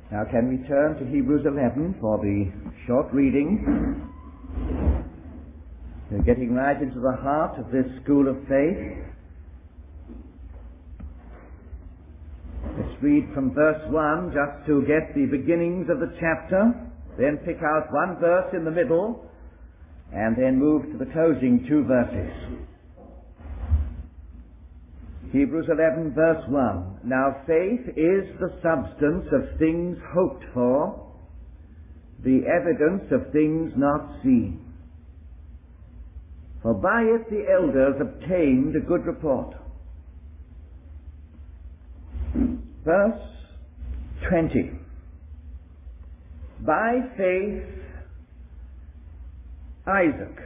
Now can we turn to Hebrews 11 for the short reading? We're getting right into the heart of this school of faith. Let's read from verse 1 just to get the beginnings of the chapter, then pick out one verse in the middle, and then move to the closing two verses. Hebrews 11 verse 1. Now faith is the substance of things hoped for, the evidence of things not seen. For by it the elders obtained a good report. Verse 20. By faith Isaac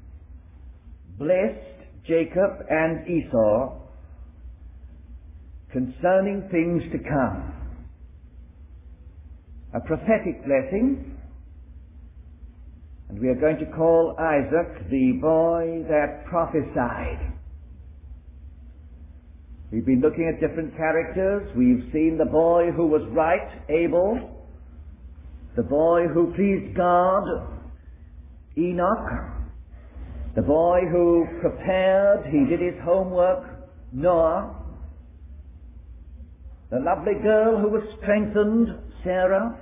blessed Jacob and Esau concerning things to come. A prophetic blessing, and we are going to call Isaac the boy that prophesied. We've been looking at different characters. We've seen the boy who was right, Abel, the boy who pleased God, Enoch, the boy who prepared, he did his homework, Noah, the lovely girl who was strengthened, Sarah,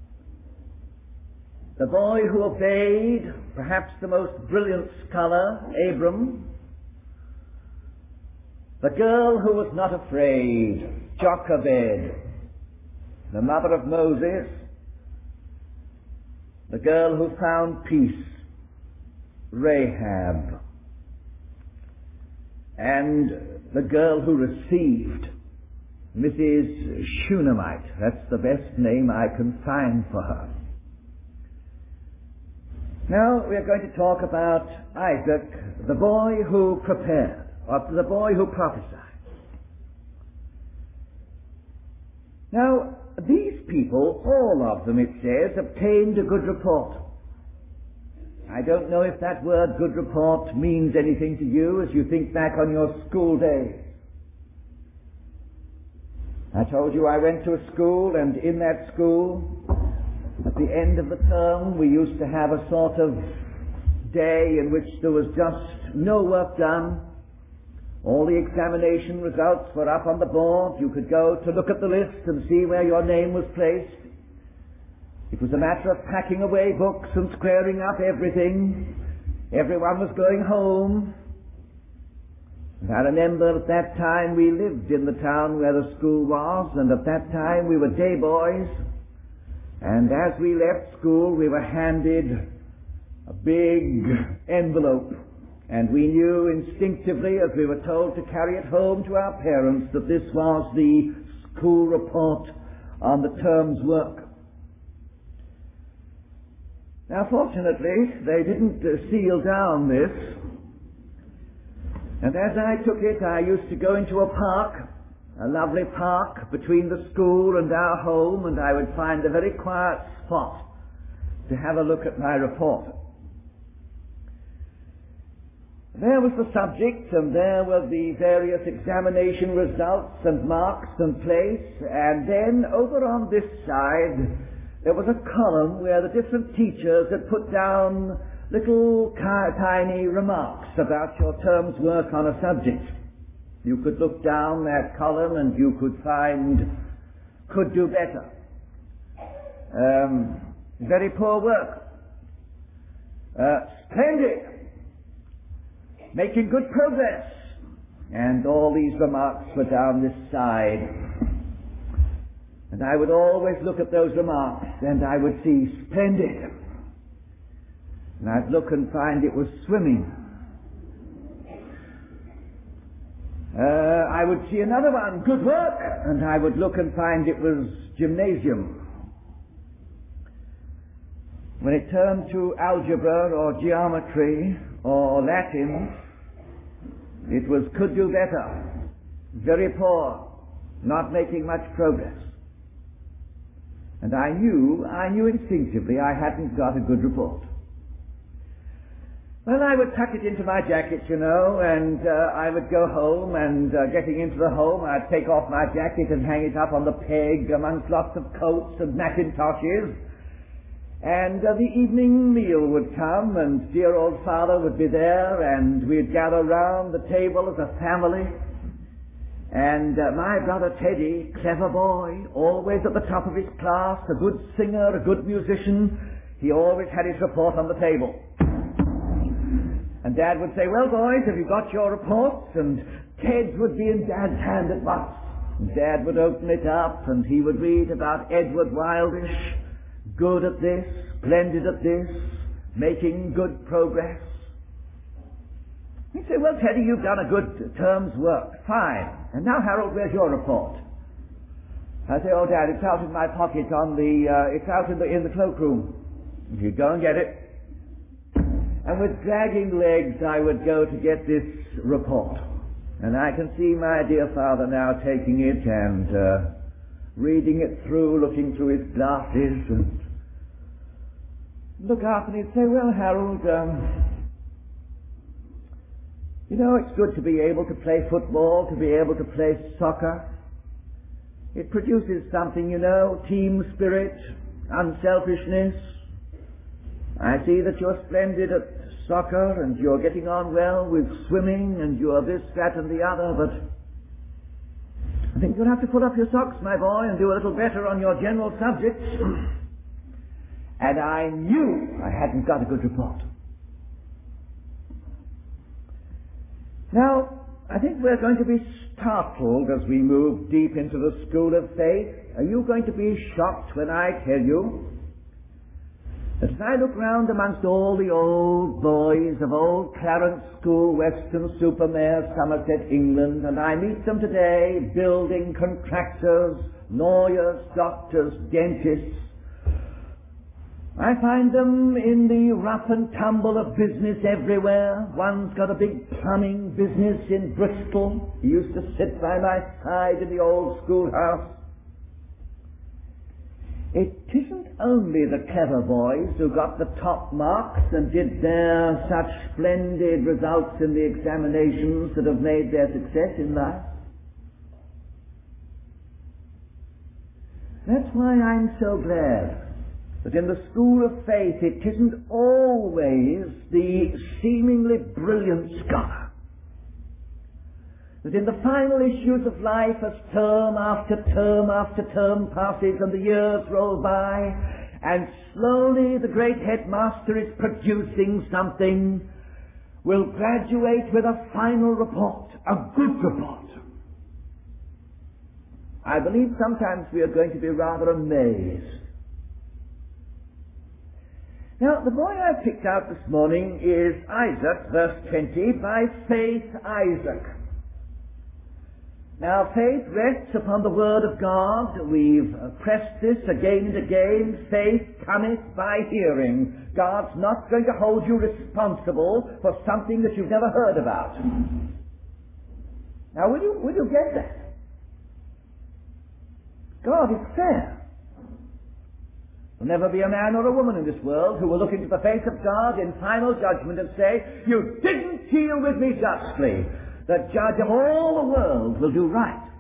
the boy who obeyed, perhaps the most brilliant scholar, Abram, the girl who was not afraid, Jochebed, the mother of Moses, the girl who found peace, Rahab, and the girl who received, Mrs. Shunammite. That's the best name I can find for her. Now we are going to talk about Isaac, the boy who prepared, or the boy who prophesied. Now, these people, all of them, it says, obtained a good report. I don't know if that word good report means anything to you as you think back on your school days. I told you I went to a school, and in that school, at the end of the term, we used to have a sort of day in which there was just no work done. All the examination results were up on the board. You could go to look at the list and see where your name was placed. It was a matter of packing away books and squaring up everything. Everyone was going home. And I remember at that time we lived in the town where the school was, and at that time we were day boys. And as we left school, we were handed a big envelope. And we knew instinctively, as we were told to carry it home to our parents, that this was the school report on the term's work. Now, fortunately, they didn't seal down this. And as I took it, I used to go into a park, a lovely park between the school and our home, and I would find a very quiet spot to have a look at my report. There was the subject, and there were the various examination results and marks and place, and then over on this side there was a column where the different teachers had put down little tiny remarks about your term's work on a subject. You could look down that column and you could find, could do better. Very poor work. Splendid. Making good progress. And all these remarks were down this side. And I would always look at those remarks and I would see splendid. And I'd look and find it was swimming. I would see another one, good work, and I would look and find it was gymnasium. When it turned to algebra or geometry or Latin, it was could do better, very poor, not making much progress. And I knew instinctively I hadn't got a good report. Well, I would tuck it into my jacket, you know, and I would go home, and getting into the home, I'd take off my jacket and hang it up on the peg amongst lots of coats and macintoshes. And the evening meal would come, and dear old father would be there, and we'd gather round the table as a family. And my brother Teddy, clever boy, always at the top of his class, a good singer, a good musician, he always had his report on the table. And Dad would say, well, boys, have you got your reports? And Ted's would be in Dad's hand at once. And Dad would open it up, and he would read about Edward Wildish, good at this, splendid at this, making good progress. He'd say, well, Teddy, you've done a good term's work. Fine. And now, Harold, where's your report? I'd say, oh, Dad, it's out in my pocket it's out in the cloakroom. You'd go and get it. And with dragging legs, I would go to get this report. And I can see my dear father now taking it and reading it through, looking through his glasses, and look up and he'd say, well, Harold, you know, it's good to be able to play football, to be able to play soccer. It produces something, you know, team spirit, unselfishness. I see that you're splendid at soccer, and you're getting on well with swimming, and you're this, that, and the other, but I think you'll have to pull up your socks, my boy, and do a little better on your general subjects. And I knew I hadn't got a good report. Now, I think we're going to be startled as we move deep into the school of faith. Are you going to be shocked when I tell you that as I look round amongst all the old boys of old Clarence School, Weston-super-Mare, Somerset, England, and I meet them today, building contractors, lawyers, doctors, dentists, I find them in the rough and tumble of business everywhere. One's got a big plumbing business in Bristol. He used to sit by my side in the old schoolhouse. It isn't only the clever boys who got the top marks and did their such splendid results in the examinations that have made their success in life. That's why I'm so glad that in the school of faith it isn't always the seemingly brilliant scholar. That in the final issues of life, as term after term after term passes and the years roll by, and slowly the great headmaster is producing something, will graduate with a final report, a good report. I believe sometimes we are going to be rather amazed. Now, the boy I picked out this morning is Isaac, verse 20, by faith Isaac. Now, faith rests upon the Word of God. We've pressed this again and again. Faith cometh by hearing. God's not going to hold you responsible for something that you've never heard about. Now, will you get that? God is fair. There'll never be a man or a woman in this world who will look into the face of God in final judgment and say, "You didn't deal with me justly." The judge of all the world will do right.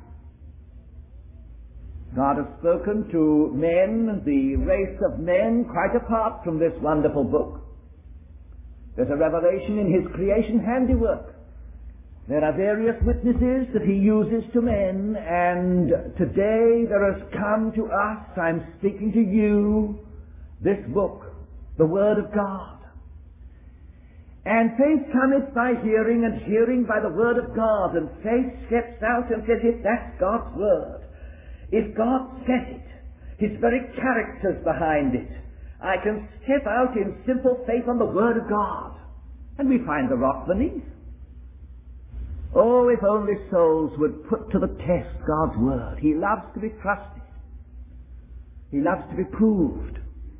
God has spoken to men, the race of men, quite apart from this wonderful book. There's a revelation in His creation handiwork. There are various witnesses that He uses to men, and today there has come to us, I'm speaking to you, this book, the Word of God. And faith cometh by hearing, and hearing by the Word of God. And faith steps out and says, if that's God's Word, if God said it, His very character's behind it, I can step out in simple faith on the Word of God. And we find the rock beneath. Oh, if only souls would put to the test God's Word. He loves to be trusted. He loves to be proved.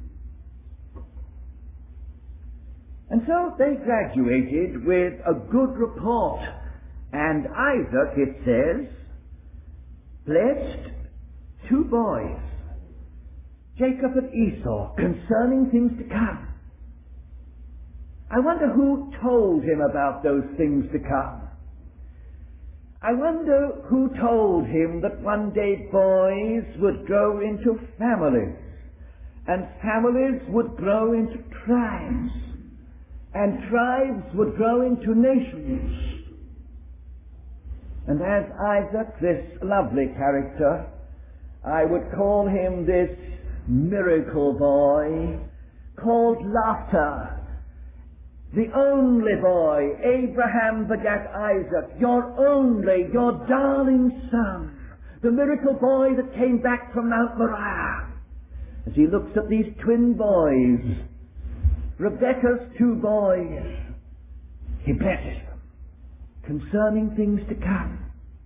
And so they graduated with a good report. And Isaac, it says, blessed two boys, Jacob and Esau, concerning things to come. I wonder who told him about those things to come. I wonder who told him that one day boys would grow into families, and families would grow into tribes, and tribes would grow into nations. And as Isaac, this lovely character, I would call him this miracle boy, called Laughter, the only boy. Abraham begat Isaac, your darling son, the miracle boy that came back from Mount Moriah. As he looks at these twin boys, Rebekah's two boys, he blesses them concerning things to come.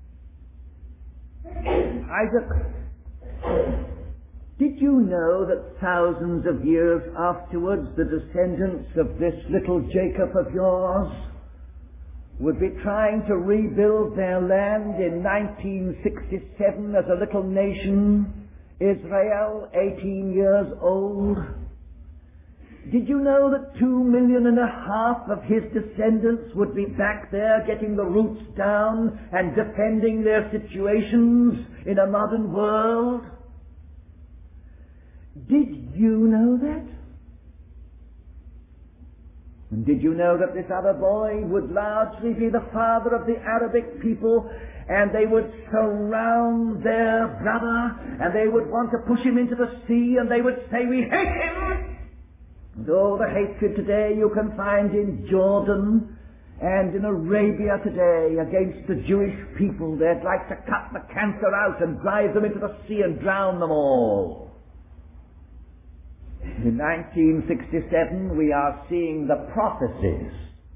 Isaac, did you know that thousands of years afterwards the descendants of this little Jacob of yours would be trying to rebuild their land in 1967 as a little nation, Israel, 18 years old? Did you know that 2.5 million of his descendants would be back there getting the roots down and defending their situations in a modern world? Did you know that? And did you know that this other boy would largely be the father of the Arabic people, and they would surround their brother, and they would want to push him into the sea, and they would say, "We hate him!" And all the hatred today you can find in Jordan and in Arabia today against the Jewish people. They'd like to cut the cancer out and drive them into the sea and drown them all. In 1967 we are seeing the prophecies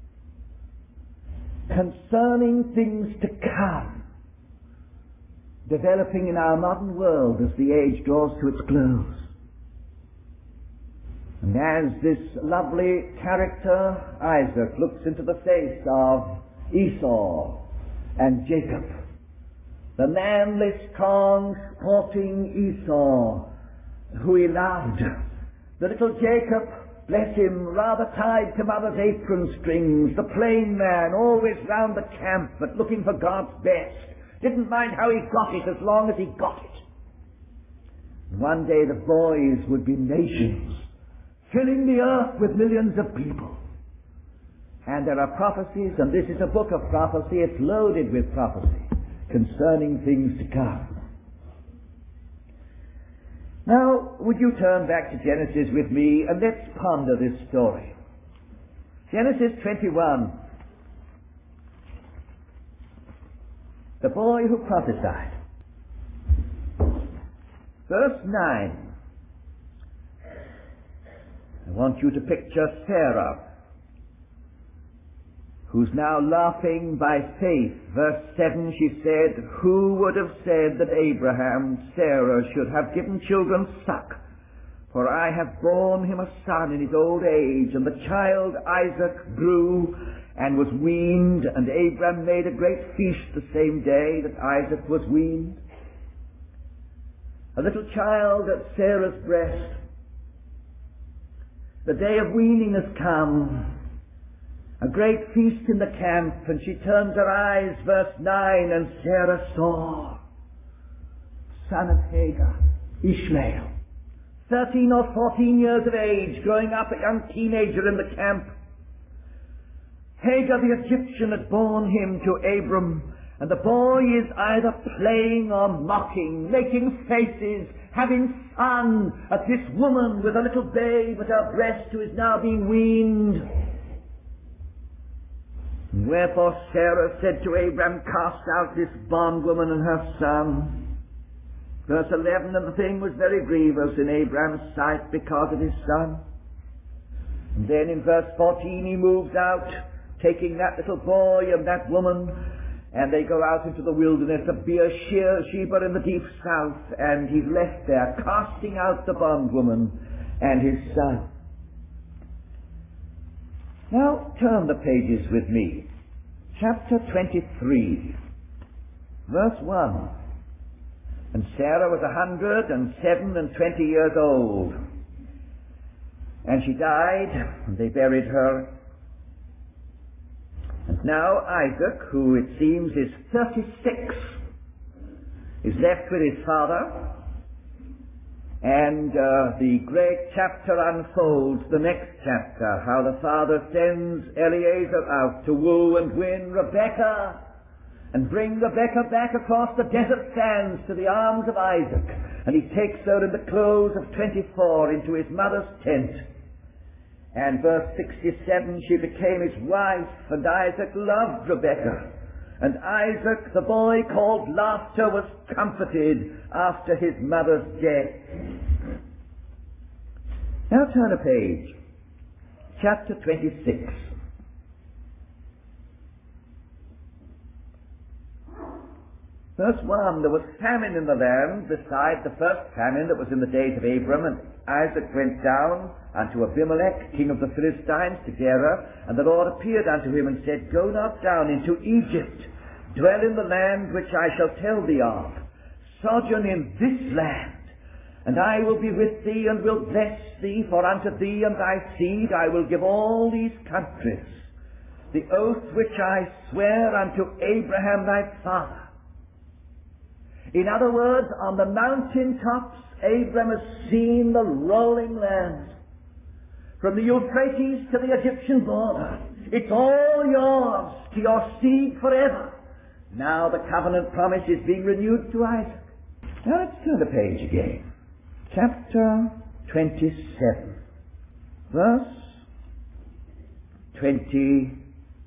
concerning things to come developing in our modern world as the age draws to its close. And as this lovely character, Isaac, looks into the face of Esau and Jacob, the manly, strong, sporting Esau, who he loved, the little Jacob, bless him, rather tied to mother's apron strings, the plain man, always round the camp, but looking for God's best, didn't mind how he got it as long as he got it. And one day the boys would be nations, filling the earth with millions of people. And there are prophecies, and this is a book of prophecy, it's loaded with prophecy concerning things to come. Now, would you turn back to Genesis with me, and let's ponder this story. Genesis 21. The boy who prophesied. Verse 9. I want you to picture Sarah, who's now laughing by faith. Verse 7, she said, "Who would have said that Abraham, Sarah, should have given children suck? For I have borne him a son in his old age." And the child Isaac grew and was weaned, and Abraham made a great feast the same day that Isaac was weaned. A little child at Sarah's breast. The day of weaning has come. A great feast in the camp, and she turns her eyes, verse 9, and Sarah saw son of Hagar, Ishmael, 13 or 14 years of age, growing up a young teenager in the camp. Hagar the Egyptian had borne him to Abram, and the boy is either playing or mocking, making faces, having fun at this woman with a little babe at her breast who is now being weaned. And wherefore Sarah said to Abram, "Cast out this bondwoman and her son." Verse 11, and the thing was very grievous in Abram's sight because of his son. And then in verse 14 he moves out, taking that little boy and that woman, and they go out into the wilderness of Beersheba in the deep south, and he's left there, casting out the bondwoman and his son. Now turn the pages with me. Chapter 23, verse 1. And Sarah was 127 years old. And she died, and they buried her. Now Isaac, who it seems is 36, is left with his father, and the great chapter unfolds, the next chapter, how the father sends Eliezer out to woo and win Rebekah and bring Rebekah back across the desert sands to the arms of Isaac. And he takes her in the close of 24 into his mother's tent. And verse 67, she became his wife, and Isaac loved Rebekah. And Isaac, the boy called Laughter, was comforted after his mother's death. Now turn a page. Chapter 26. Verse 1, there was famine in the land beside the first famine that was in the days of Abram, and Isaac went down unto Abimelech, king of the Philistines, to Gerar, and the Lord appeared unto him and said, Go not down into Egypt, dwell in the land which I shall tell thee of, sojourn in this land, and I will be with thee and will bless thee, for unto thee and thy seed I will give all these countries, the oath which I swear unto Abraham thy father. In other words, on the mountain tops, Abram has seen the rolling land. From the Euphrates to the Egyptian border. It's all yours, to your seed forever. Now the covenant promise is being renewed to Isaac. Now let's turn the page again. Chapter 27. Verse 27.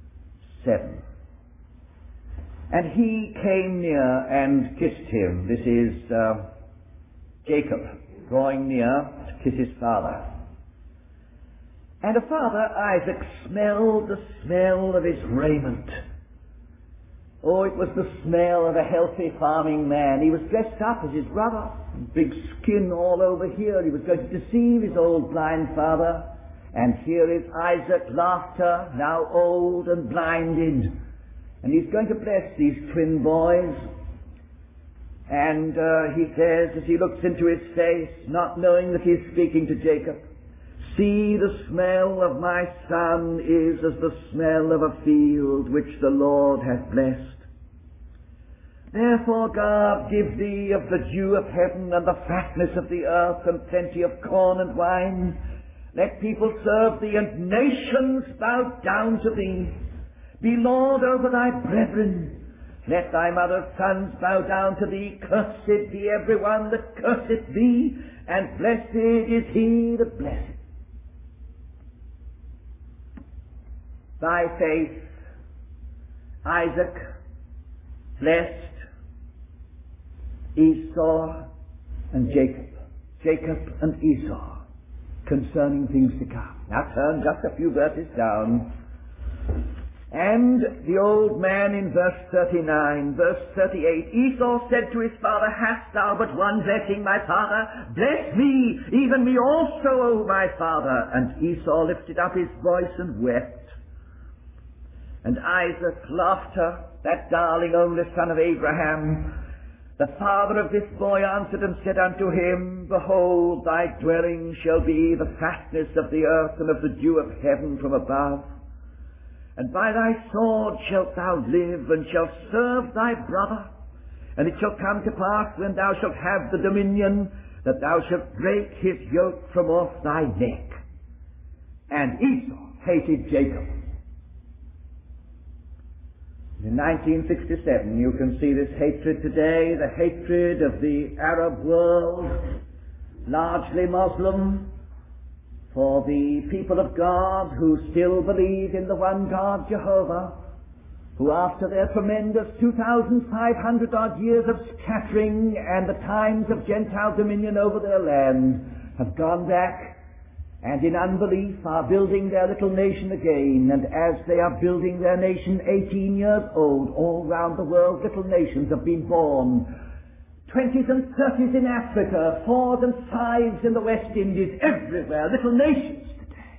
And he came near and kissed him. This is Jacob drawing near to kiss his father. And the father, Isaac, smelled the smell of his raiment. Oh, it was the smell of a healthy farming man. He was dressed up as his brother, big skin all over here. He was going to deceive his old blind father. And here is Isaac, Laughter, now old and blinded. And he's going to bless these twin boys. And he says, as he looks into his face, not knowing that he's speaking to Jacob, See, the smell of my son is as the smell of a field which the Lord hath blessed. Therefore, God, give thee of the dew of heaven and the fatness of the earth and plenty of corn and wine. Let people serve thee and nations bow down to thee. Be Lord over thy brethren. Let thy mother's sons bow down to thee. Cursed be every one that curseth thee, and blessed is he that blesseth. By faith, Isaac blessed Esau and Jacob and Esau, concerning things to come. Now turn just a few verses down. And the old man in verse 39, verse 38, Esau said to his father, Hast thou but one blessing, my father? Bless me, even me also, O my father. And Esau lifted up his voice and wept. And Isaac, Laughter, that darling only son of Abraham, the father of this boy, answered and said unto him, Behold, thy dwelling shall be the fatness of the earth and of the dew of heaven from above. And by thy sword shalt thou live, and shalt serve thy brother. And it shall come to pass, when thou shalt have the dominion, that thou shalt break his yoke from off thy neck. And Esau hated Jacob. In 1967, you can see this hatred today, the hatred of the Arab world, largely Muslim, for the people of God who still believe in the one God, Jehovah, who after their tremendous 2,500 odd years of scattering and the times of Gentile dominion over their land, have gone back and in unbelief are building their little nation again. And as they are building their nation 18 years old, all round the world little nations have been born. 20s and 30s in Africa, 4s and 5s in the West Indies, everywhere, little nations today.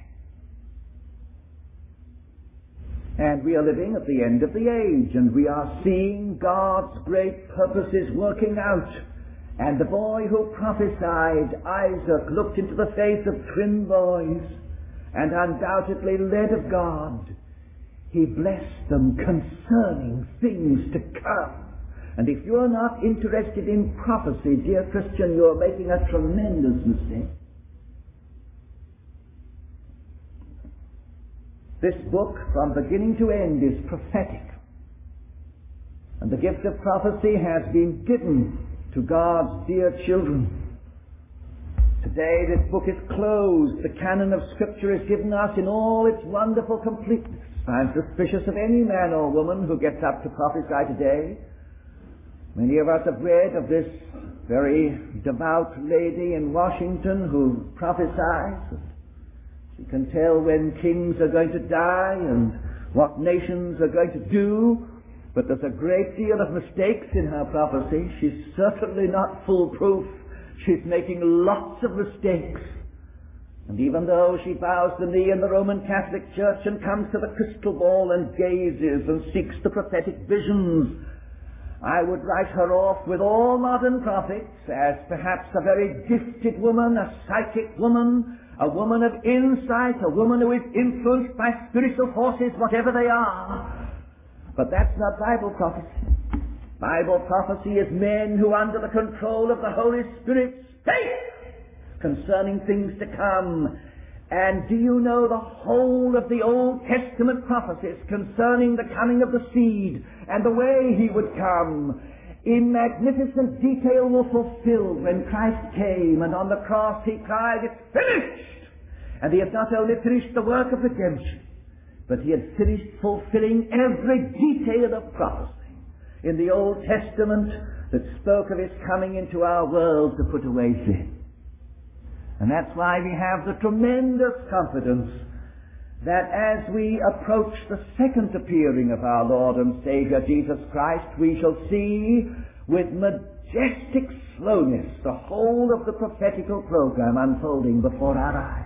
And we are living at the end of the age, and we are seeing God's great purposes working out. And the boy who prophesied, Isaac, looked into the face of twin boys, and undoubtedly led of God. He blessed them concerning things to come. And if you're not interested in prophecy, dear Christian, you're making a tremendous mistake. This book, from beginning to end, is prophetic. And the gift of prophecy has been given to God's dear children. Today this book is closed. The canon of Scripture is given us in all its wonderful completeness. I'm suspicious of any man or woman who gets up to prophesy today. Many of us have read of this very devout lady in Washington who prophesies. She can tell when kings are going to die and what nations are going to do. But there's a great deal of mistakes in her prophecy. She's certainly not foolproof. She's making lots of mistakes. And even though she bows the knee in the Roman Catholic Church and comes to the crystal ball and gazes and seeks the prophetic visions, I would write her off with all modern prophets as perhaps a very gifted woman, a psychic woman, a woman of insight, a woman who is influenced by spiritual forces, whatever they are. But that's not Bible prophecy. Bible prophecy is men who, under the control of the Holy Spirit, speak concerning things to come. And do you know the whole of the Old Testament prophecies concerning the coming of the seed and the way he would come, in magnificent detail were fulfilled when Christ came, and on the cross he cried, "It's finished!" And he had not only finished the work of redemption, but he had finished fulfilling every detail of prophecy in the Old Testament that spoke of his coming into our world to put away sin. And that's why we have the tremendous confidence that as we approach the second appearing of our Lord and Savior Jesus Christ, we shall see with majestic slowness the whole of the prophetical program unfolding before our eyes.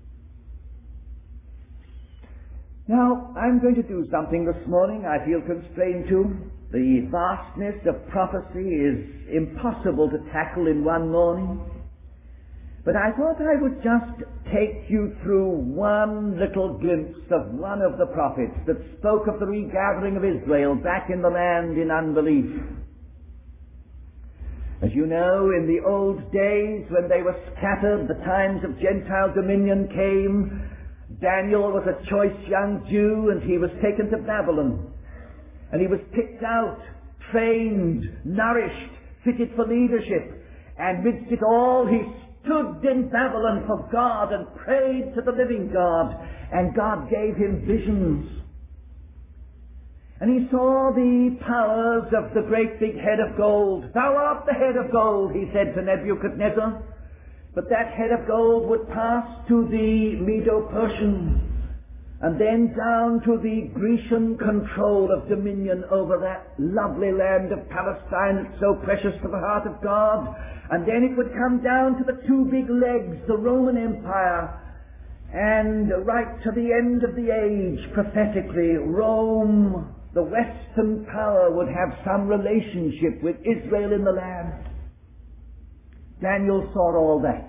Now, I'm going to do something this morning I feel constrained to. The vastness of prophecy is impossible to tackle in one morning. But I thought I would just take you through one little glimpse of one of the prophets that spoke of the regathering of Israel back in the land in unbelief. As you know, in the old days when they were scattered, the times of Gentile dominion came. Daniel was a choice young Jew, and he was taken to Babylon. And he was picked out, trained, nourished, fitted for leadership. And midst it all, he stood in Babylon for God and prayed to the living God. And God gave him visions. And he saw the powers of the great big head of gold. "Thou art the head of gold," he said to Nebuchadnezzar. But that head of gold would pass to the Medo-Persians, and then down to the Grecian control of dominion over that lovely land of Palestine that's so precious to the heart of God. And then it would come down to the two big legs, the Roman Empire. And right to the end of the age, prophetically, Rome, the Western power, would have some relationship with Israel in the land. Daniel saw all that.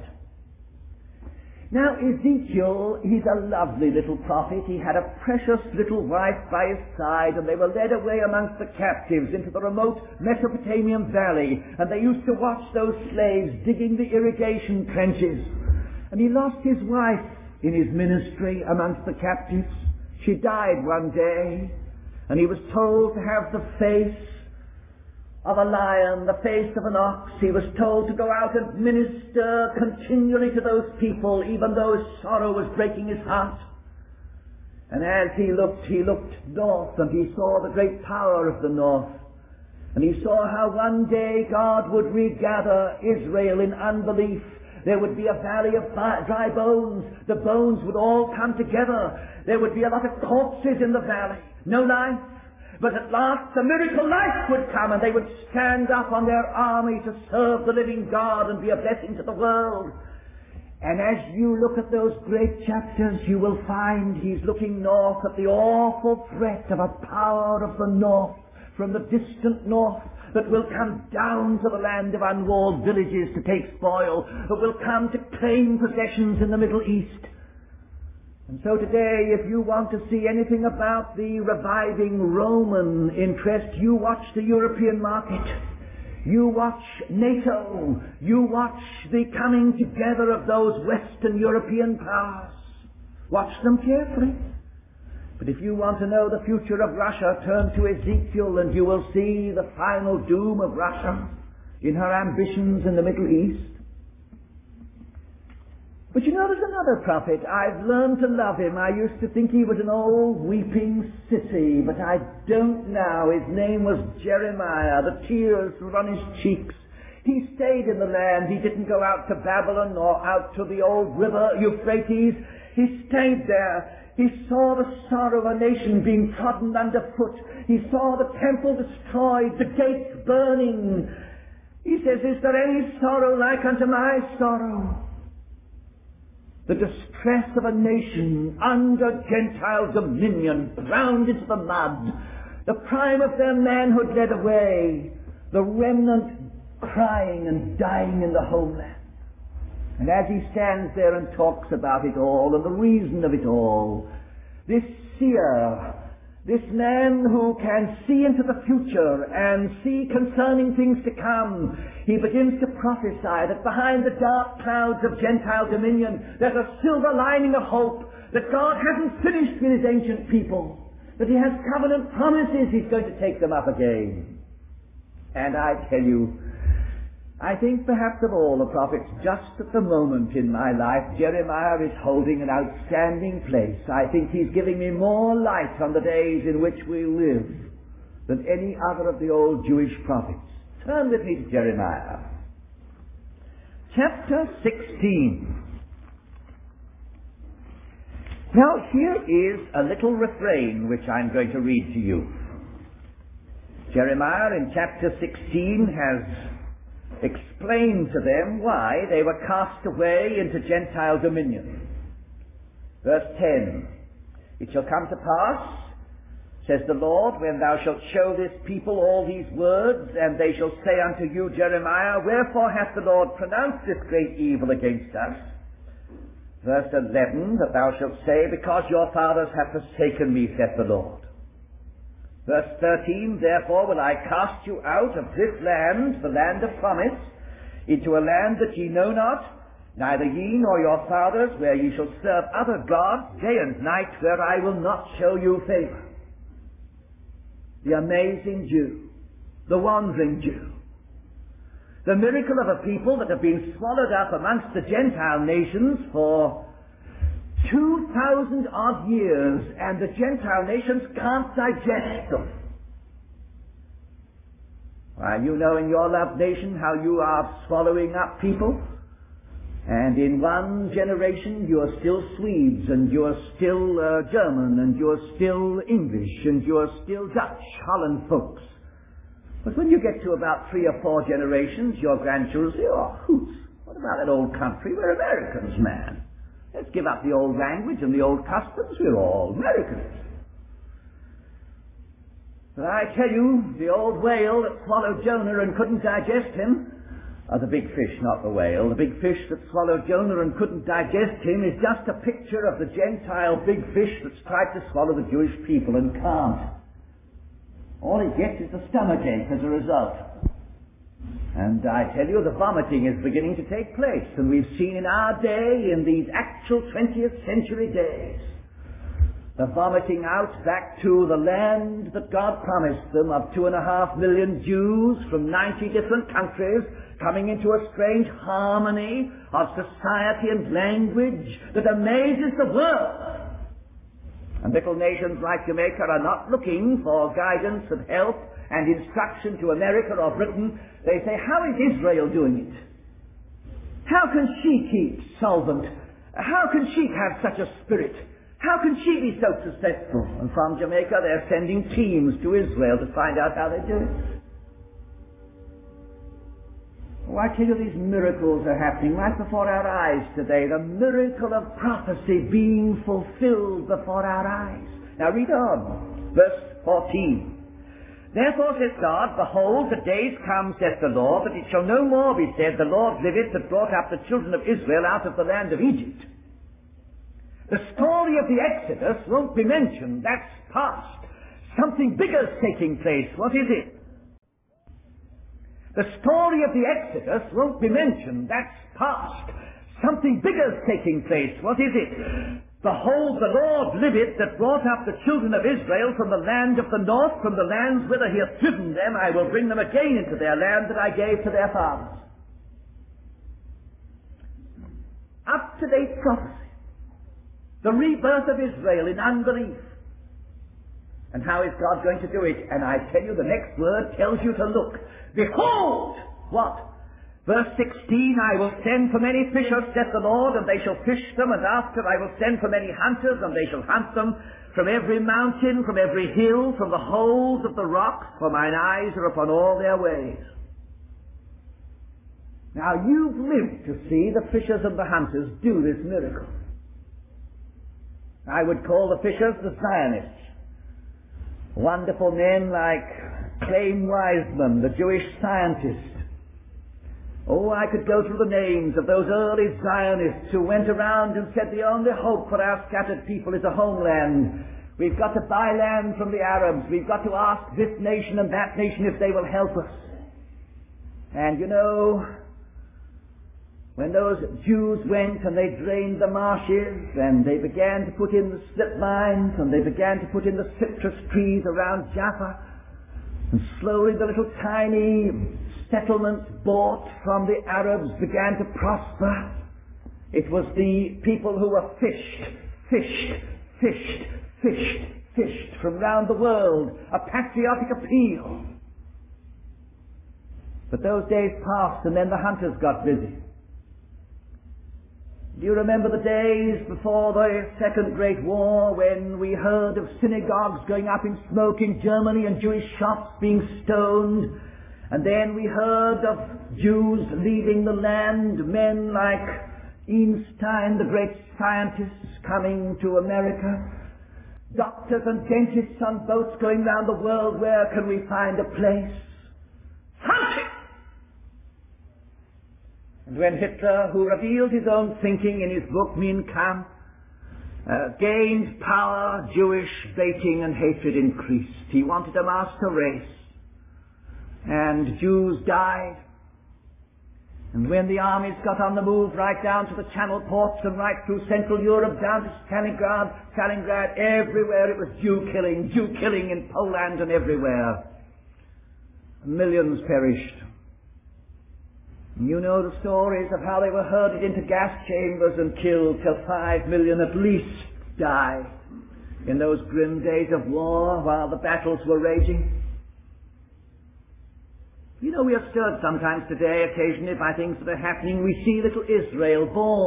Now Ezekiel, he's a lovely little prophet. He had a precious little wife by his side, and they were led away amongst the captives into the remote Mesopotamian valley, and they used to watch those slaves digging the irrigation trenches. And he lost his wife in his ministry amongst the captives. She died one day, and he was told to have the face of a lion, the face of an ox. He was told to go out and minister continually to those people, even though his sorrow was breaking his heart. And as he looked north, and he saw the great power of the north. And he saw how one day God would regather Israel in unbelief. There would be a valley of dry bones. The bones would all come together. There would be a lot of corpses in the valley. No life. But at last the miracle life would come, and they would stand up on their army to serve the living God and be a blessing to the world. And as you look at those great chapters, you will find he's looking north at the awful threat of a power of the north, from the distant north, that will come down to the land of unwalled villages to take spoil, that will come to claim possessions in the Middle East. And so today, if you want to see anything about the reviving Roman interest, you watch the European market. You watch NATO. You watch the coming together of those Western European powers. Watch them carefully. But if you want to know the future of Russia, turn to Ezekiel and you will see the final doom of Russia in her ambitions in the Middle East. But you know, there's another prophet. I've learned to love him. I used to think he was an old weeping sissy, but I don't now. His name was Jeremiah. The tears were on his cheeks. He stayed in the land. He didn't go out to Babylon or out to the old river Euphrates. He stayed there. He saw the sorrow of a nation being trodden underfoot. He saw the temple destroyed, the gates burning. He says, is there any sorrow like unto my sorrow? The distress of a nation under Gentile dominion, drowned into the mud, the prime of their manhood led away, the remnant crying and dying in the homeland. And as he stands there and talks about it all and the reason of it all, this seer, this man who can see into the future and see concerning things to come, he begins to prophesy that behind the dark clouds of Gentile dominion there's a silver lining of hope, that God hasn't finished with his ancient people, that he has covenant promises he's going to take them up again. And I tell you, I think perhaps of all the prophets, just at the moment in my life, Jeremiah is holding an outstanding place. I think he's giving me more light on the days in which we live than any other of the old Jewish prophets. Turn with me to Jeremiah. Chapter 16. Now here is a little refrain which I'm going to read to you. Jeremiah in chapter 16 has explained to them why they were cast away into Gentile dominion. Verse 10. It shall come to pass, says the Lord, when thou shalt show this people all these words, and they shall say unto you, Jeremiah, wherefore hath the Lord pronounced this great evil against us? Verse 11, that thou shalt say, because your fathers have forsaken me, saith the Lord. Verse 13, therefore will I cast you out of this land, the land of promise, into a land that ye know not, neither ye nor your fathers, where ye shall serve other gods day and night, where I will not show you favor. The amazing Jew, the wandering Jew, the miracle of a people that have been swallowed up amongst the Gentile nations for 2,000 odd years, and the Gentile nations can't digest them. Why, you know in your loved nation how you are swallowing up people, and in one generation you are still Swedes, and you are still German, and you are still English, and you are still Dutch, Holland folks. But when you get to about 3 or 4 generations, your grandchildren say, oh, hoots, what about that old country? We're Americans, man. Let's give up the old language and the old customs. We're all Americans. But I tell you, the old whale that swallowed Jonah and couldn't digest him, the big fish, not the whale, the big fish that swallowed Jonah and couldn't digest him is just a picture of the Gentile big fish that's tried to swallow the Jewish people and can't. All it gets is a stomachache as a result. And I tell you, the vomiting is beginning to take place, and we've seen in our day, in these actual 20th century days, the vomiting out back to the land that God promised them of 2.5 million Jews from 90 different countries coming into a strange harmony of society and language that amazes the world. And little nations like Jamaica are not looking for guidance and help and instruction to America or Britain. They say, how is Israel doing it? How can she keep solvent? How can she have such a spirit? How can she be so successful? And from Jamaica they're sending teams to Israel to find out how they do it. Oh, I tell you, these miracles are happening right before our eyes today. The miracle of prophecy being fulfilled before our eyes. Now read on. Verse 14. Therefore says God, behold, the days come, saith the Lord, that it shall no more be said, the Lord liveth that brought up the children of Israel out of the land of Egypt. The story of the Exodus won't be mentioned. That's past. Something bigger's taking place. What is it? The story of the Exodus won't be mentioned. That's past. Something bigger's taking place. What is it? Behold, the Lord liveth that brought up the children of Israel from the land of the north, from the lands whither he hath driven them. I will bring them again into their land that I gave to their fathers. Up-to-date prophecy. The rebirth of Israel in unbelief. And how is God going to do it? And I tell you, the next word tells you to look. Behold! What? Verse 16, I will send for many fishers, saith the Lord, and they shall fish them, and after I will send for many hunters, and they shall hunt them from every mountain, from every hill, from the holes of the rocks, for mine eyes are upon all their ways. Now you've lived to see the fishers and the hunters do this miracle. I would call the fishers the Zionists. Wonderful men like Chaim Weizmann, the Jewish scientist. Oh, I could go through the names of those early Zionists who went around and said the only hope for our scattered people is a homeland. We've got to buy land from the Arabs. We've got to ask this nation and that nation if they will help us. And you know, when those Jews went and they drained the marshes and they began to put in the slip mines and they began to put in the citrus trees around Jaffa, and slowly the little tiny settlements bought from the Arabs began to prosper. It was the people who were fished from round the world, a patriotic appeal. But those days passed and then the hunters got busy. Do you remember the days before the Second Great War when we heard of synagogues going up in smoke in Germany and Jewish shops being stoned? And then we heard of Jews leaving the land, men like Einstein, the great scientists, coming to America, doctors and dentists on boats going round the world. Where can we find a place? Hunting! And when Hitler, who revealed his own thinking in his book Mein Kampf, gained power, Jewish baiting and hatred increased. He wanted a master race. And Jews died. And when the armies got on the move right down to the Channel ports and right through Central Europe down to Stalingrad, everywhere it was Jew killing in Poland and everywhere. Millions perished. You know the stories of how they were herded into gas chambers and killed till 5 million at least died in those grim days of war while the battles were raging. You know, we are stirred sometimes today, occasionally, by things that are happening. We see little Israel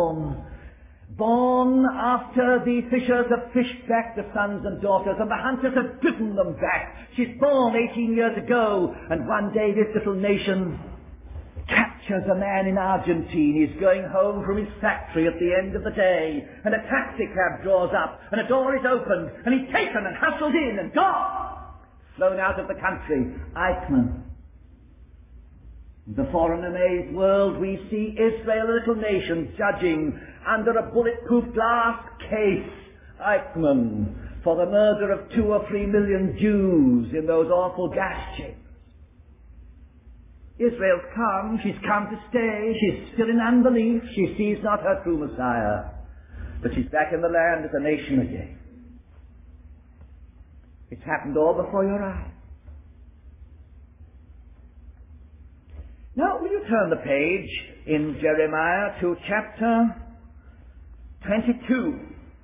born after the fishers have fished back the sons and daughters and the hunters have driven them back. She's born 18 years ago, and one day this little nation captures a man in Argentina. He's going home from his factory at the end of the day, and a taxi cab draws up, and a door is opened, and he's taken and hustled in and gone, flown out of the country. Eichmann. Before an amazed world, we see Israel, a little nation, judging under a bulletproof glass case Eichmann for the murder of 2 or 3 million Jews in those awful gas chambers. Israel's come, she's come to stay, she's still in unbelief, she sees not her true Messiah, but she's back in the land as a nation again. It's happened all before your eyes. Now, will you turn the page in Jeremiah to chapter 22?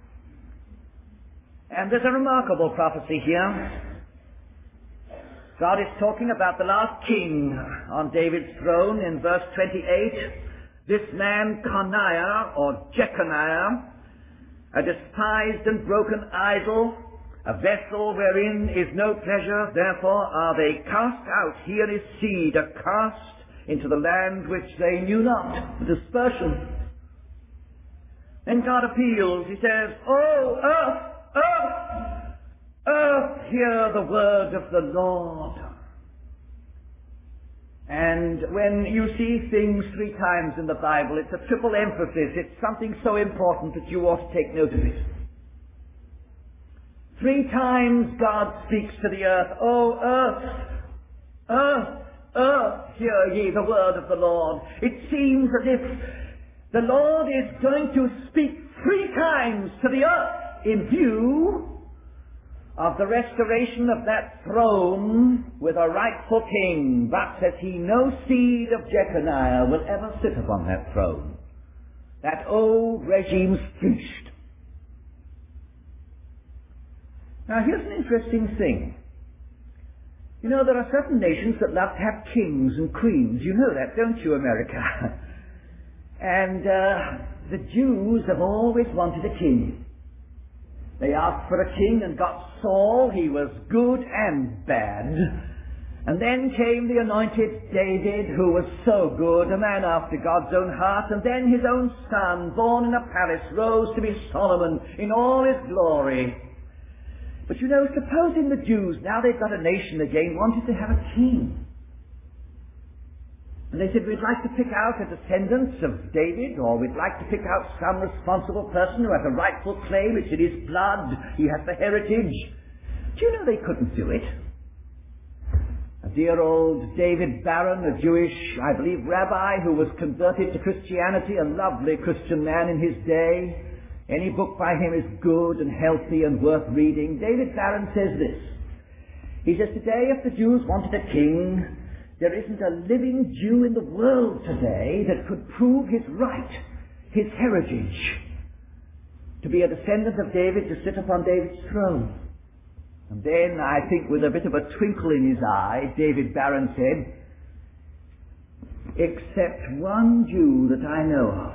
And there's a remarkable prophecy here. God is talking about the last king on David's throne in verse 28. This man, Coniah, or Jeconiah, a despised and broken idol, a vessel wherein is no pleasure, therefore are they cast out, he and his seed are cast into the land which they knew not, dispersion. Then God appeals. He says, "Oh, earth, hear the word of the Lord." And when you see things 3 times in the Bible, it's a triple emphasis. It's something so important that you ought to take note of it. 3 times God speaks to the earth, "O earth, earth, earth, hear ye the word of the Lord." It seems as if the Lord is going to speak 3 times to the earth in view of the restoration of that throne with a rightful king. But, says he, no seed of Jeconiah will ever sit upon that throne. That old regime's finished. Now here's an interesting thing. You know, there are certain nations that love to have kings and queens. You know that, don't you, America? And the Jews have always wanted a king. They asked for a king and got Saul. He was good and bad. And then came the anointed David, who was so good, a man after God's own heart. And then his own son, born in a palace, rose to be Solomon in all his glory. But you know, supposing the Jews, now they've got a nation again, wanted to have a king. And they said, we'd like to pick out a descendant of David, or we'd like to pick out some responsible person who has a rightful claim. It's in his blood. He has the heritage. Do you know they couldn't do it? A dear old David Barron, a Jewish, I believe, rabbi who was converted to Christianity, a lovely Christian man in his day. Any book by him is good and healthy and worth reading. David Barron says this. He says, today if the Jews wanted a king, there isn't a living Jew in the world today that could prove his right, his heritage, to be a descendant of David, to sit upon David's throne. And then, I think with a bit of a twinkle in his eye, David Barron said, except one Jew that I know of.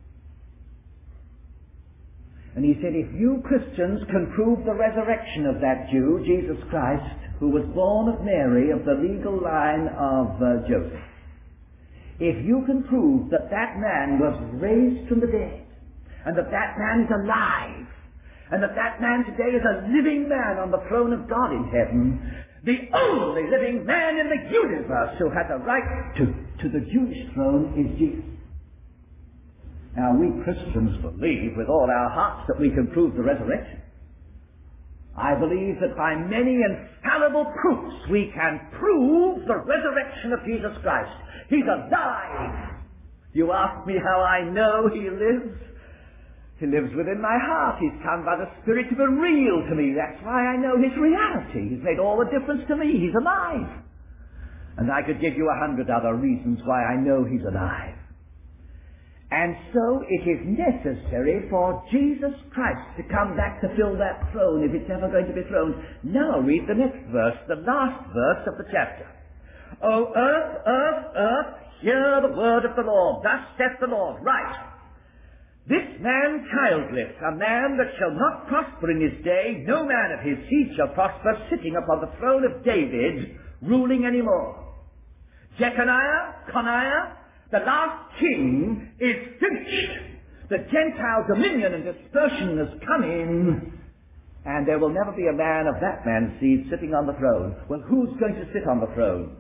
And he said, if you Christians can prove the resurrection of that Jew, Jesus Christ, who was born of Mary, of the legal line of Joseph, if you can prove that that man was raised from the dead, and that that man is alive, and that that man today is a living man on the throne of God in heaven, the only living man in the universe who has a right to the Jewish throne is Jesus. Now, we Christians believe with all our hearts that we can prove the resurrection. I believe that by many infallible proofs we can prove the resurrection of Jesus Christ. He's alive. You ask me how I know he lives? He lives within my heart. He's come by the Spirit to be real to me. That's why I know his reality. He's made all the difference to me. He's alive. And I could give you 100 other reasons why I know he's alive. And so it is necessary for Jesus Christ to come back to fill that throne if it's ever going to be throned. Now read the next verse, the last verse of the chapter. O earth, earth, earth, hear the word of the Lord. Thus saith the Lord. Right. This man childless, a man that shall not prosper in his day, no man of his seed shall prosper, sitting upon the throne of David, ruling any more. Coniah, the last king is finished. The Gentile dominion and dispersion has come in, and there will never be a man of that man's seed sitting on the throne. Well, who's going to sit on the throne?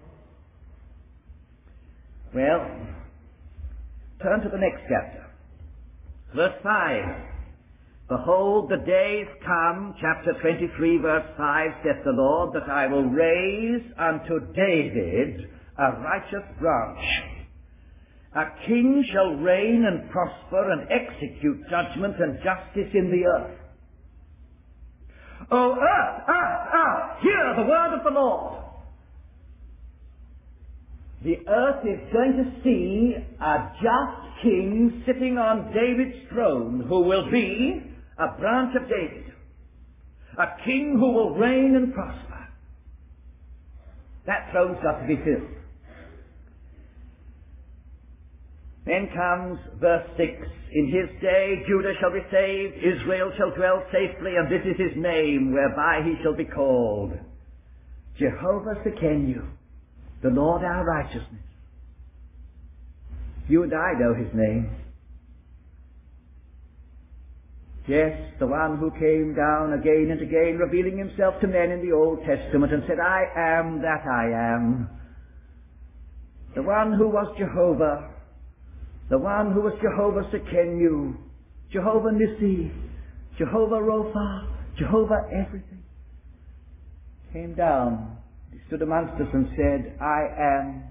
Well, turn to the next chapter. Verse 5. Behold, the days come, chapter 23, verse 5, saith the Lord, that I will raise unto David a righteous branch. A king shall reign and prosper and execute judgment and justice in the earth. O earth, earth, earth, hear the word of the Lord. The earth is going to see a just king sitting on David's throne, who will be a branch of David. A king who will reign and prosper. That throne's got to be filled. Then comes verse 6. In his day Judah shall be saved, Israel shall dwell safely, and this is his name, whereby he shall be called Jehovah Sekenu, the Lord our righteousness. You and I know his name. Yes, the one who came down again and again, revealing himself to men in the Old Testament and said, I am that I am. The one who was Jehovah. The one who was Jehovah Sekenu, Jehovah Nissi, Jehovah Rapha, Jehovah everything, came down. He stood amongst us and said, I am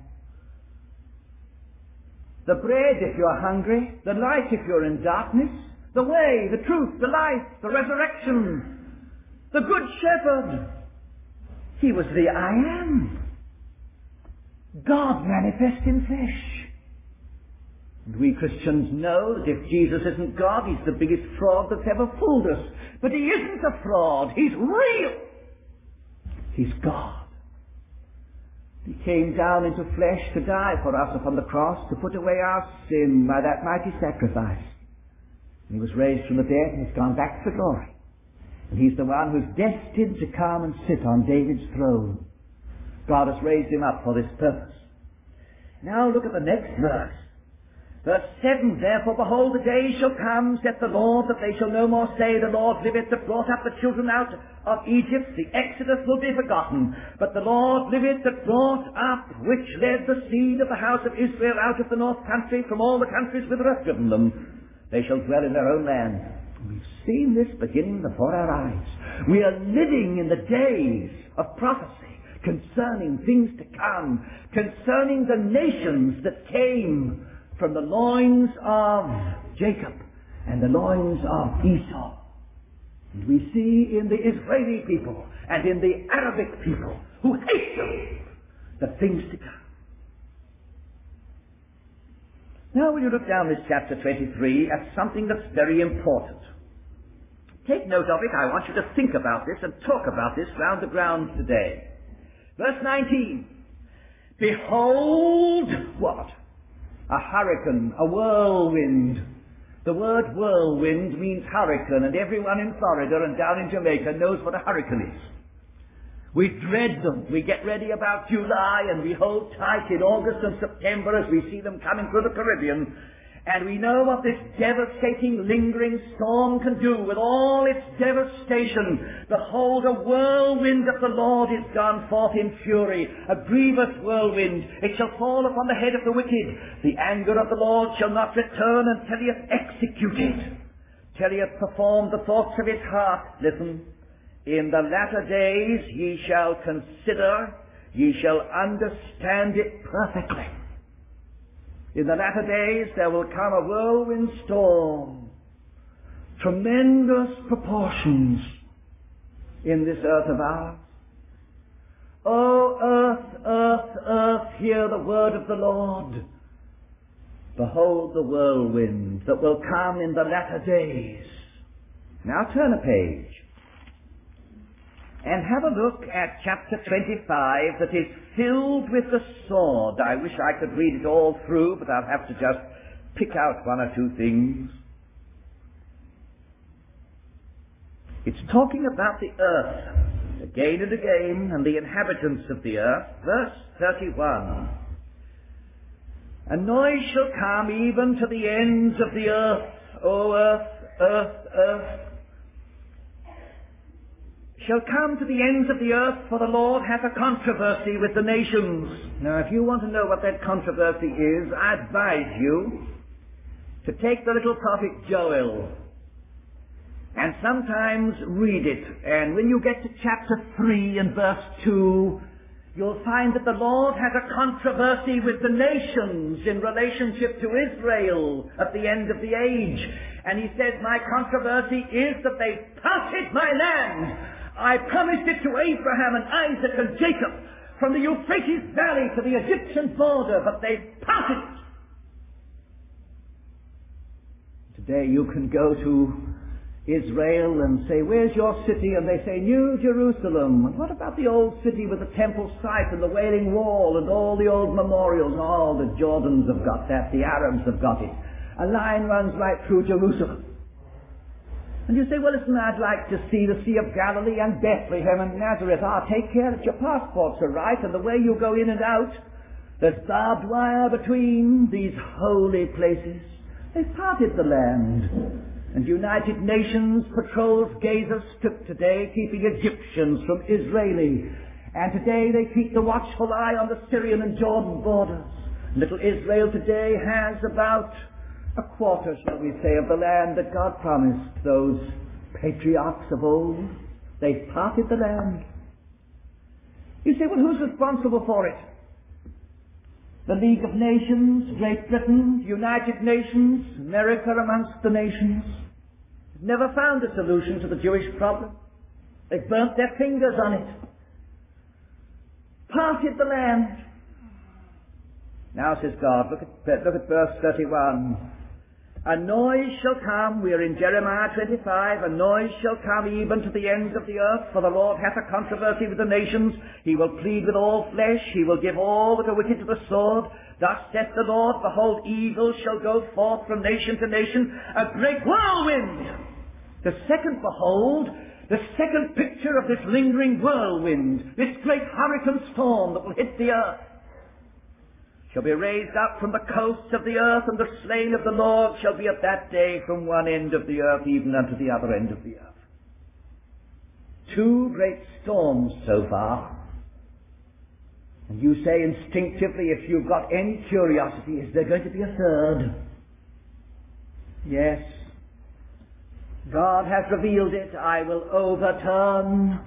the bread if you're hungry, the light if you're in darkness, the way, the truth, the life, the resurrection, the good shepherd. He was the I am. God manifest in flesh. And we Christians know that if Jesus isn't God, he's the biggest fraud that's ever fooled us. But he isn't a fraud. He's real. He's God. He came down into flesh to die for us upon the cross, to put away our sin by that mighty sacrifice. And he was raised from the dead and has gone back to glory. And he's the one who's destined to come and sit on David's throne. God has raised him up for this purpose. Now look at the next verse. Verse 7, Therefore, behold, the day shall come, saith the Lord, that they shall no more say, The Lord liveth that brought up the children out of Egypt. The Exodus will be forgotten. But the Lord liveth that brought up, which led the seed of the house of Israel out of the north country, from all the countries whither I have driven them. They shall dwell in their own land. We've seen this beginning before our eyes. We are living in the days of prophecy concerning things to come, concerning the nations that came from the loins of Jacob and the loins of Esau. And we see in the Israeli people and in the Arabic people who hate them the things to come. Now when you look down this chapter 23 at something that's very important. Take note of it. I want you to think about this and talk about this round the grounds today. Verse 19. Behold what? A hurricane, a whirlwind. The word whirlwind means hurricane, and everyone in Florida and down in Jamaica knows what a hurricane is. We dread them. We get ready about July, and we hold tight in August and September as we see them coming through the Caribbean. And we know what this devastating, lingering storm can do with all its devastation. Behold, a whirlwind of the Lord is gone forth in fury, a grievous whirlwind. It shall fall upon the head of the wicked. The anger of the Lord shall not return until he hath executed, till he hath performed the thoughts of his heart. Listen. In the latter days ye shall consider, ye shall understand it perfectly. In the latter days there will come a whirlwind storm, tremendous proportions in this earth of ours. O earth, earth, earth, hear the word of the Lord. Behold the whirlwind that will come in the latter days. Now turn a page and have a look at chapter 25 that is filled with the sword. I wish I could read it all through, but I'll have to just pick out one or two things. It's talking about the earth again and again, and the inhabitants of the earth. Verse 31. A noise shall come even to the ends of the earth. O earth, earth, earth, shall come to the ends of the earth, for the Lord hath a controversy with the nations. Now, if you want to know what that controversy is, I advise you to take the little prophet Joel and sometimes read it. And when you get to chapter 3 and verse 2, you'll find that the Lord has a controversy with the nations in relationship to Israel at the end of the age. And he says, my controversy is that they parted my land. I promised it to Abraham and Isaac and Jacob from the Euphrates Valley to the Egyptian border, but they parted it. Today you can go to Israel and say, where's your city? And they say, New Jerusalem. And what about the old city with the temple site and the Wailing Wall and all the old memorials? Oh, the Jordans have got that. The Arabs have got it. A line runs right through Jerusalem. And you say, well, listen, I'd like to see the Sea of Galilee and Bethlehem and Nazareth. Take care that your passports are right and the way you go in and out. There's barbed wire between these holy places. They've parted the land. And United Nations patrols Gaza Strip today, keeping Egyptians from Israeli. And today they keep the watchful eye on the Syrian and Jordan borders. Little Israel today has about a quarter, shall we say, of the land that God promised those patriarchs of old. They've parted the land. You say, well, who's responsible for it? The League of Nations, Great Britain, United Nations, America amongst the nations. Never found a solution to the Jewish problem. They've burnt their fingers on it. Parted the land. Now, says God, look at verse 31. A noise shall come, we are in Jeremiah 25, a noise shall come even to the ends of the earth, for the Lord hath a controversy with the nations. He will plead with all flesh, he will give all that are wicked to the sword. Thus saith the Lord, behold, evil shall go forth from nation to nation, a great whirlwind. The second, behold, the second picture of this lingering whirlwind, this great hurricane storm that will hit the earth, shall be raised up from the coasts of the earth, and the slain of the Lord shall be at that day from one end of the earth even unto the other end of the earth. Two great storms so far. And you say instinctively, if you've got any curiosity, is there going to be a third? Yes. God has revealed it. I will overturn,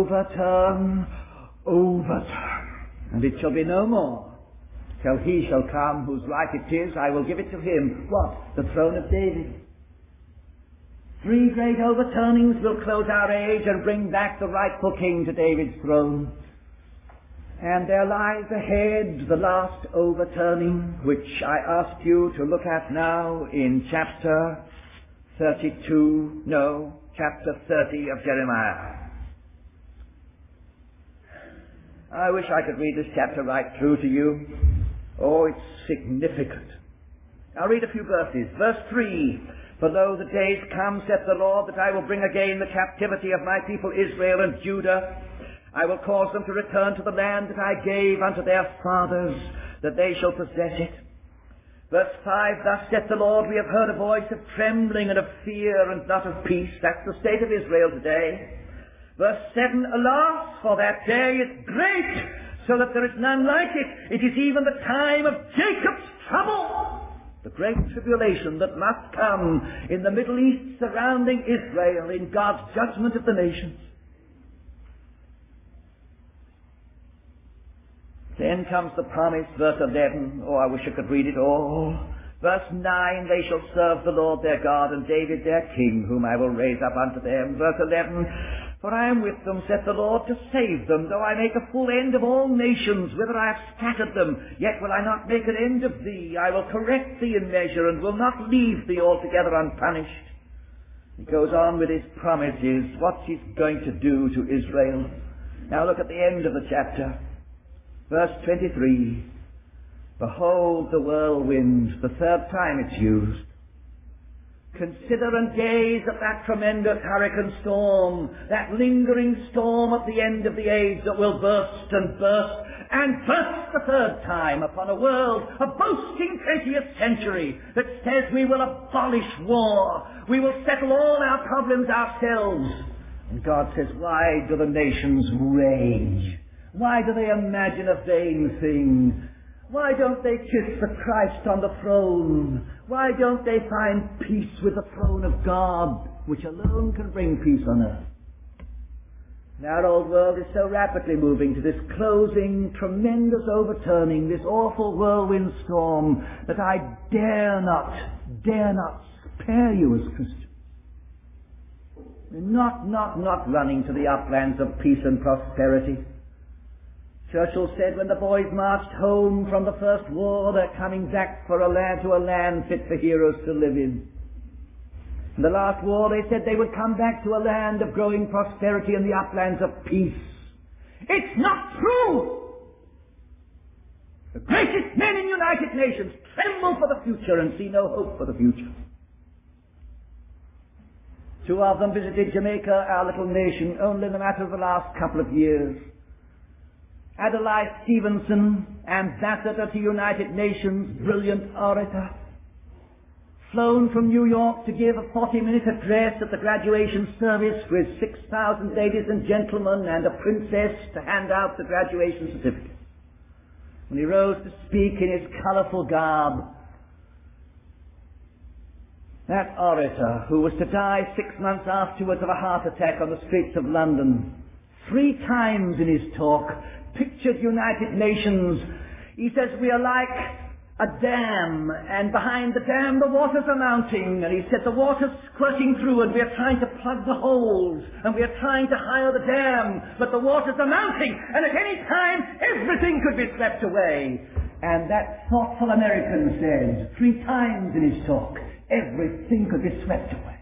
and it shall be no more. Till he shall come, whose right it is, I will give it to him. What? The throne of David. Three great overturnings will close our age and bring back the rightful king to David's throne. And there lies ahead the last overturning, which I ask you to look at now in chapter 30 of Jeremiah. I wish I could read this chapter right through to you. Oh, it's significant. I'll read a few verses. Verse 3, for lo, the days come, saith the Lord, that I will bring again the captivity of my people Israel and Judah. I will cause them to return to the land that I gave unto their fathers, that they shall possess it. Verse 5, thus saith the Lord, we have heard a voice of trembling and of fear and not of peace. That's the state of Israel today. Verse 7, alas, for that day is great, so that there is none like it. It is even the time of Jacob's trouble. The great tribulation that must come in the Middle East surrounding Israel in God's judgment of the nations. Then comes the promise, verse 11. Oh, I wish I could read it all. Verse 9, they shall serve the Lord their God, and David their king, whom I will raise up unto them. Verse 11, for I am with them, saith the Lord, to save them, though I make a full end of all nations, whither I have scattered them. Yet will I not make an end of thee. I will correct thee in measure, and will not leave thee altogether unpunished. He goes on with his promises, what he's going to do to Israel. Now look at the end of the chapter. Verse 23, behold the whirlwind, the third time it's used. Consider and gaze at that tremendous hurricane storm, that lingering storm at the end of the age that will burst and burst the third time upon a world, a boasting 20th century that says we will abolish war, we will settle all our problems ourselves. And God says, why do the nations rage? Why do they imagine a vain thing? Why don't they kiss the Christ on the throne? Why don't they find peace with the throne of God, which alone can bring peace on earth? And our old world is so rapidly moving to this closing, tremendous overturning, this awful whirlwind storm, that I dare not spare you as Christians. We're not running to the uplands of peace and prosperity. Churchill said when the boys marched home from the first war, they're coming back to a land fit for heroes to live in. In the last war, they said they would come back to a land of growing prosperity in the uplands of peace. It's not true! The greatest men in United Nations tremble for the future and see no hope for the future. Two of them visited Jamaica, our little nation, only in the matter of the last couple of years. Adlai Stevenson, ambassador to United Nations, brilliant orator, flown from New York to give a 40-minute address at the graduation service with 6,000 ladies and gentlemen and a princess to hand out the graduation certificate. When he rose to speak in his colorful garb, That orator who was to die 6 months afterwards of a heart attack on the streets of London, 3 times in his talk pictured United Nations. He says, we are like a dam, and behind the dam the waters are mounting, and he said the water's squirting through, and we are trying to plug the holes, and we are trying to hire the dam, but the waters are mounting, and at any time everything could be swept away. And that thoughtful American said 3 times in his talk, everything could be swept away.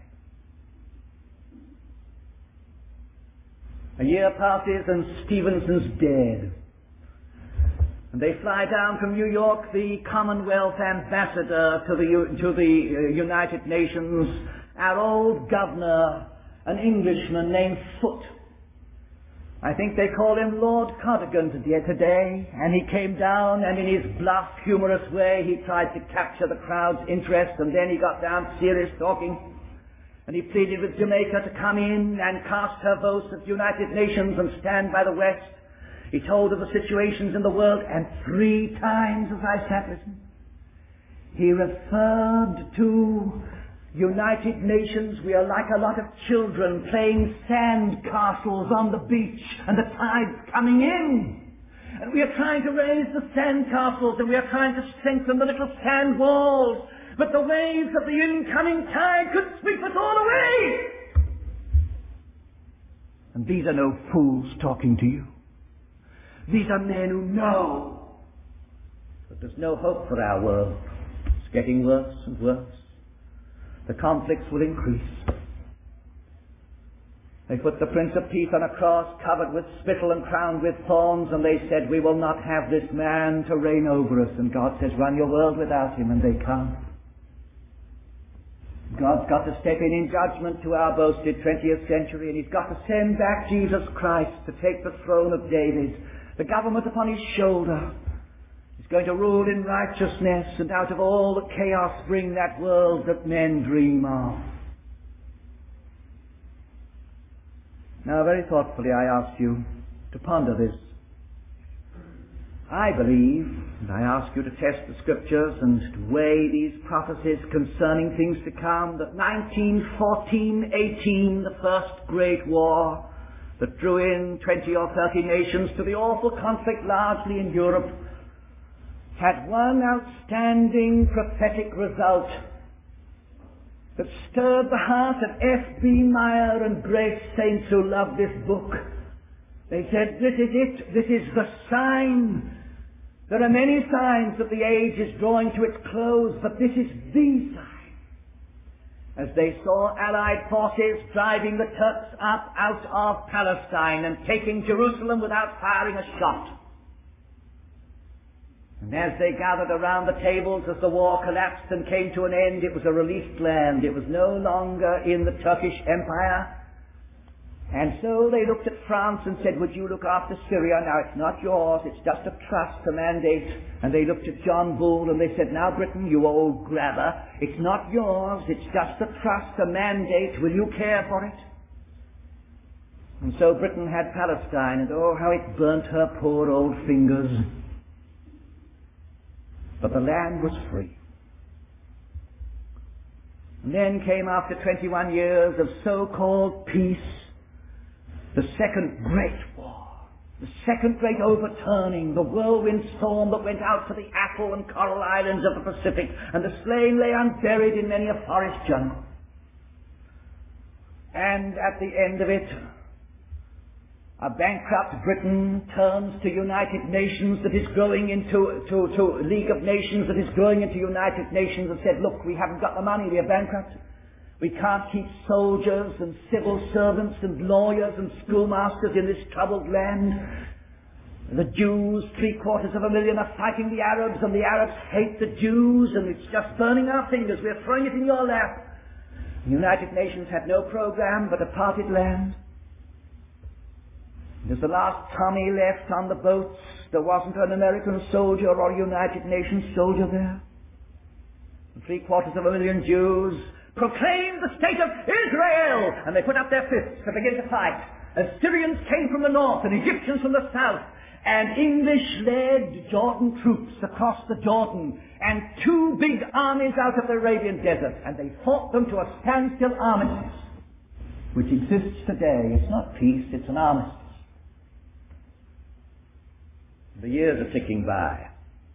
A year passes and Stevenson's dead. And they fly down from New York the Commonwealth ambassador to the United Nations, our old governor, an Englishman named Foote. I think they call him Lord Cadogan today, and he came down and in his bluff, humorous way he tried to capture the crowd's interest, and then he got down to serious talking. And he pleaded with Jamaica to come in and cast her votes at the United Nations and stand by the West. He told of the situations in the world, and 3 times as I sat listening, he referred to United Nations. We are like a lot of children playing sand castles on the beach, and the tide's coming in. And we are trying to raise the sand castles, and we are trying to strengthen the little sand walls, but the waves of the incoming tide could sweep us all away. And these are no fools talking to you. These are men who know that there's no hope for our world. It's getting worse and worse. The conflicts will increase. They put the Prince of Peace on a cross covered with spittle and crowned with thorns, and they said, we will not have this man to reign over us. And God says, run your world without him, and they can't. God's got to step in judgment to our boasted 20th century, and he's got to send back Jesus Christ to take the throne of David, the government upon his shoulder. He's going to rule in righteousness, and out of all the chaos bring that world that men dream of. Now, very thoughtfully, I ask you to ponder this. I believe, and I ask you to test the Scriptures and to weigh these prophecies concerning things to come, that 1914-18, the First Great War, that drew in 20 or 30 nations to the awful conflict largely in Europe, had one outstanding prophetic result that stirred the heart of F.B. Meyer and great saints who loved this book. They said, this is it, this is the sign. There are many signs that the age is drawing to its close, but this is the sign. As they saw Allied forces driving the Turks up out of Palestine and taking Jerusalem without firing a shot. And as they gathered around the tables as the war collapsed and came to an end, it was a released land. It was no longer in the Turkish Empire. And so they looked at France and said, would you look after Syria? Now it's not yours, it's just a trust, a mandate. And they looked at John Bull and they said, now Britain, you old grabber, it's not yours, it's just a trust, a mandate. Will you care for it? And so Britain had Palestine, and oh, how it burnt her poor old fingers. But the land was free. And then came, after 21 years of so-called peace, the Second Great War, the Second Great Overturning, the whirlwind storm that went out to the Atoll and Coral Islands of the Pacific, and the slain lay unburied in many a forest jungle. And at the end of it, a bankrupt Britain turns to United Nations that is growing into to League of Nations that is growing into United Nations, and said, look, we haven't got the money, we are bankrupt. We can't keep soldiers and civil servants and lawyers and schoolmasters in this troubled land. The Jews, 750,000, are fighting the Arabs, and the Arabs hate the Jews, and it's just burning our fingers. We're throwing it in your lap. The United Nations had no program but a parted land. As the last Tommy left on the boats, there wasn't an American soldier or a United Nations soldier there. 750,000 Jews proclaimed the state of Israel, and they put up their fists to begin to fight. As Syrians came from the north and Egyptians from the south, and English-led Jordan troops across the Jordan, and 2 big armies out of the Arabian desert, and they fought them to a standstill armistice, which exists today. It's not peace, it's an armistice. The years are ticking by.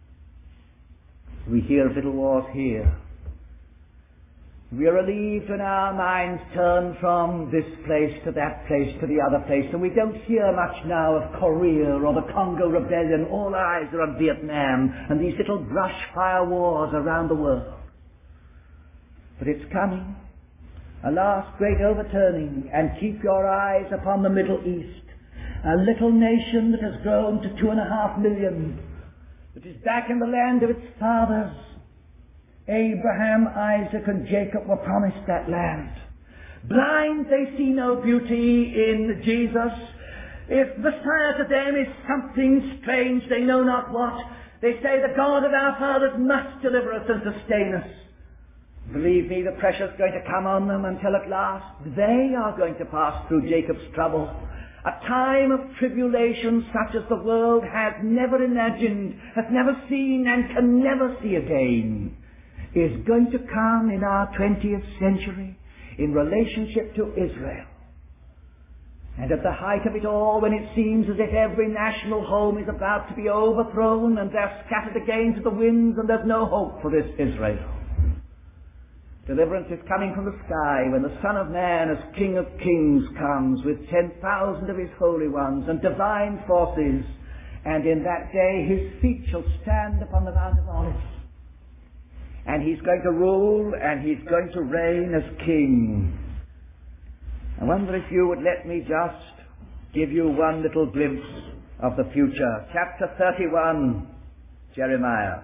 We hear of little wars here. We are relieved when our minds turn from this place to that place to the other place, and we don't hear much now of Korea or the Congo Rebellion. All eyes are on Vietnam and these little brush fire wars around the world. But it's coming, a last great overturning, and keep your eyes upon the Middle East, a little nation that has grown to 2.5 million, that is back in the land of its fathers. Abraham, Isaac, and Jacob were promised that land. Blind, they see no beauty in Jesus. If Messiah to them is something strange, they know not what. They say the God of our fathers must deliver us and sustain us. Believe me, the pressure's going to come on them until at last they are going to pass through Jacob's trouble. A time of tribulation such as the world has never imagined, has never seen, and can never see again, is going to come in our 20th century in relationship to Israel. And at the height of it all, when it seems as if every national home is about to be overthrown and they're scattered again to the winds and there's no hope for this Israel, deliverance is coming from the sky when the Son of Man as King of Kings comes with 10,000 of his holy ones and divine forces, and in that day his feet shall stand upon the Mount of Olives. And he's going to rule, and he's going to reign as king. I wonder if you would let me just give you one little glimpse of the future. Chapter 31, Jeremiah.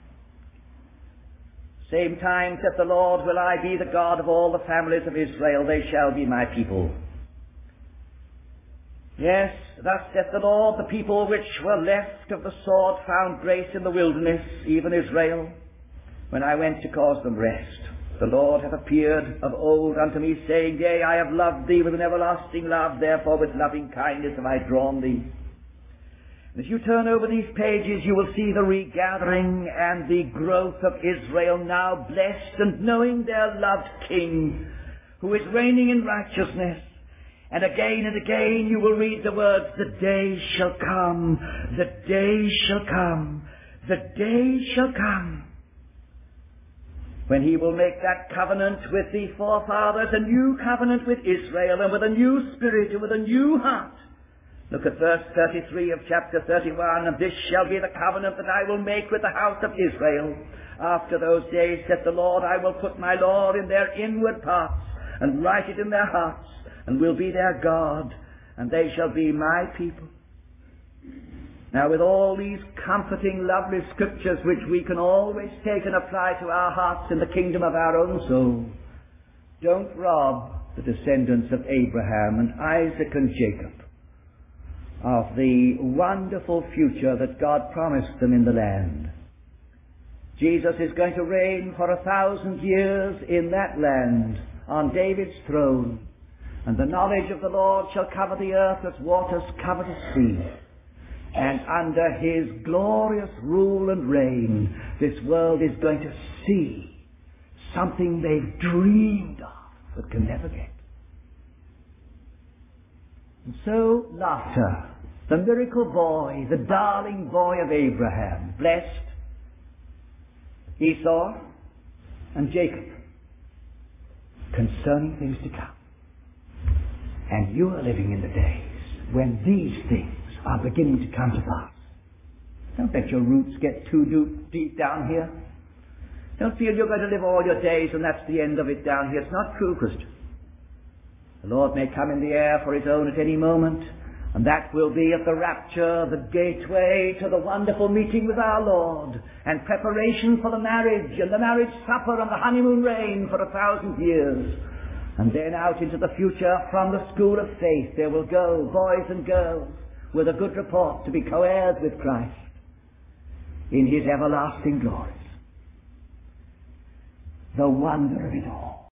Same time saith the Lord, will I be the God of all the families of Israel, they shall be my people. Yes, thus saith the Lord, the people which were left of the sword found grace in the wilderness, even Israel, when I went to cause them rest. The Lord hath appeared of old unto me, saying, yea, I have loved thee with an everlasting love, therefore with loving kindness have I drawn thee. And as you turn over these pages, you will see the regathering and the growth of Israel, now blessed and knowing their loved King, who is reigning in righteousness. And again you will read the words, the day shall come, the day shall come, the day shall come, when he will make that covenant with the forefathers, a new covenant with Israel, and with a new spirit and with a new heart. Look at verse 33 of chapter 31, and this shall be the covenant that I will make with the house of Israel. After those days, saith the Lord, I will put my law in their inward parts, and write it in their hearts, and will be their God, and they shall be my people. Now, with all these comforting, lovely scriptures which we can always take and apply to our hearts in the kingdom of our own soul, don't rob the descendants of Abraham and Isaac and Jacob of the wonderful future that God promised them in the land. Jesus is going to reign for 1,000 years in that land on David's throne, and the knowledge of the Lord shall cover the earth as waters cover the sea. And under his glorious rule and reign, this world is going to see something they've dreamed of but can never get. And so, laughter, the miracle boy, the darling boy of Abraham, blessed Esau and Jacob concerning things to come. And you are living in the days when these things are beginning to come to pass. Don't let your roots get too deep down here. Don't feel you're going to live all your days and that's the end of it down here. It's not true, Christian. The Lord may come in the air for his own at any moment, and that will be at the rapture, the gateway to the wonderful meeting with our Lord, and preparation for the marriage, and the marriage supper, and the honeymoon reign for 1,000 years. And then out into the future, from the school of faith, there will go boys and girls with a good report to be co-heirs with Christ in his everlasting glories. The wonder of it all.